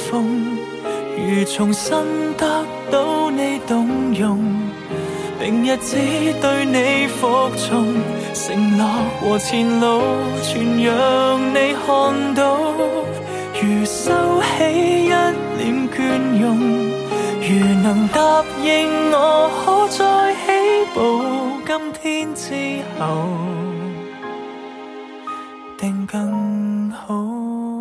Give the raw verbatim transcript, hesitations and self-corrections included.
逢，如重新得到你动容，并日子对你服从，承诺和前路全让你看到，如收起一臉倦容，如能答應我可再起步，今天之後定更好。